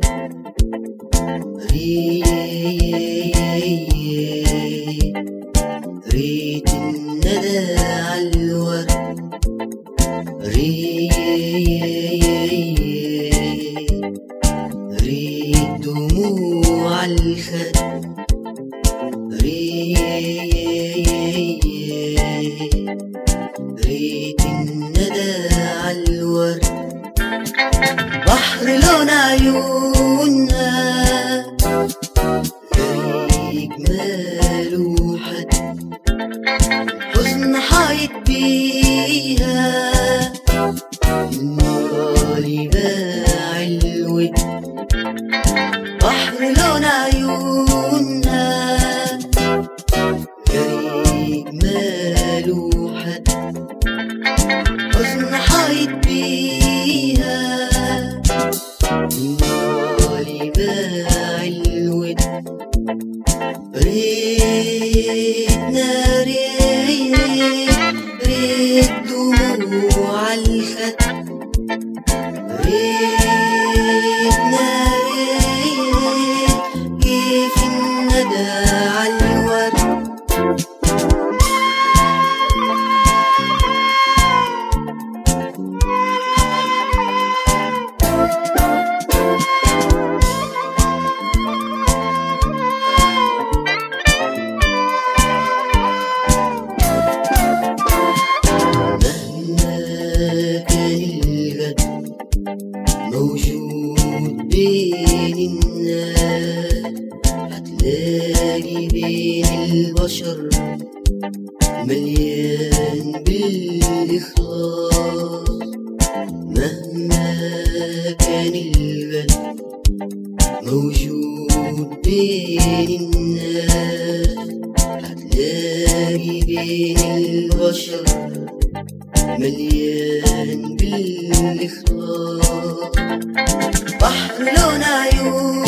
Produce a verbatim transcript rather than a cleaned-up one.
ريت الندى عالورد، ريت دموع عالخد، ريت الندى عالورد. بحر لون عيونها غريق ماله حد، حزن حايط بيها النورالي باع الود. بحر لون عيونها غريق ماله حد، حزن حايط بيها النورالي باع الود. ريتنا ريت ريت دموع عالخد، ريتنا ريت كيف الندى عالورد. موجود بين الناس، هتلاقي بين البشر مليان بالإخلاص. مهما كان الغد موجود بين الناس، هتلاقي بين البشر مليان بالإخلاص. بحر لون عيون